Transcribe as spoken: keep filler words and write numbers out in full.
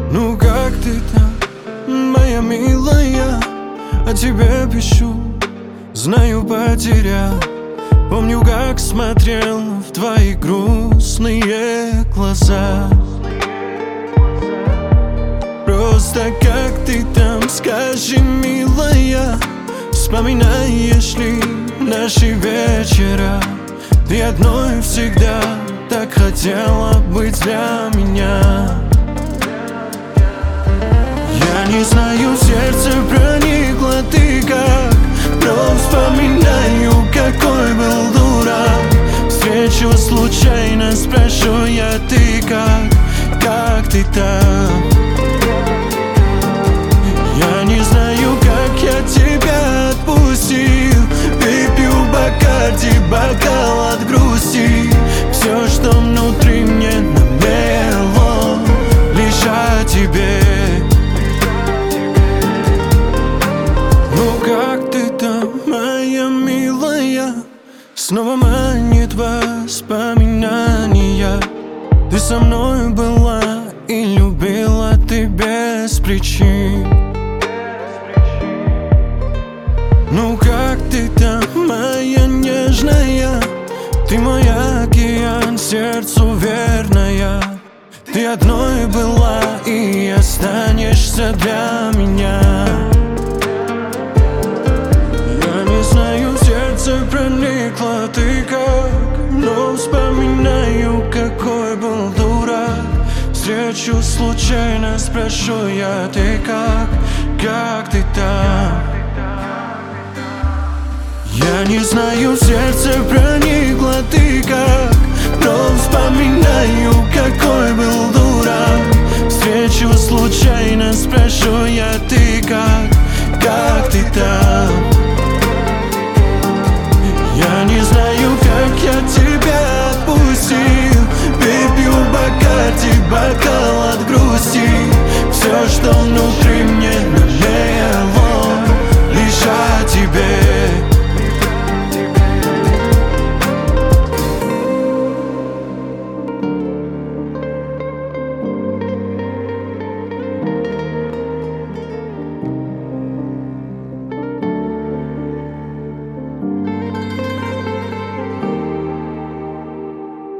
Ну как ты там, моя милая? О тебе пишу, знаю, потерял. Помню, как смотрел в твои грустные глаза. Просто как ты там, скажи, милая, вспоминаешь ли наши вечера? Ты одной всегда так хотела быть для меня. Я не знаю, в сердце проникла ты как, но вспоминаю, какой был дурак. Встречу случайно, спрошу я, ты как, как ты там? Я не знаю, как я тебя отпустил. Выпью Бакарди, бокал от грусти. Все, что внутри мне намело, лишь о тебе. Ну как ты там, моя милая? Снова манит воспоминания. Ты со мной была и любила ты без причин. Ну как ты там, моя нежная? Ты мой океан, сердцу верная. Ты одной была и останешься для меня. Я не знаю, в сердце проникла ты как, но вспоминаю, какой был дурак. Встречу случайно, спрошу я, ты как, как ты там? Я не знаю, в сердце проникла ты как, но вспоминаю, какой